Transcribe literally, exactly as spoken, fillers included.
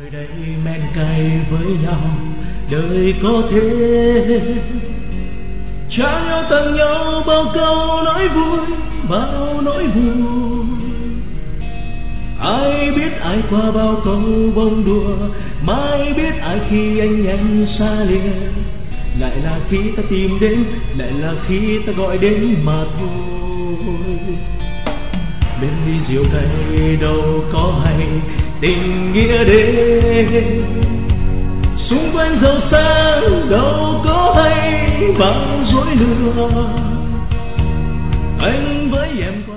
ngồi đây men cay với nhau, đời có thế trao nhau tặng nhau bao câu nói vui, bao nỗi buồn. Ai biết ai qua bao câu bông đùa, mai biết ai khi anh nhanh xa lìa. Lại là khi ta tìm đến, lại là khi ta gọi đến mà thôi. Bên ly rượu cay đâu có hay tình nghĩa đến, xung quanh giàu sang đâu có hay bao dối lừa. Anh với em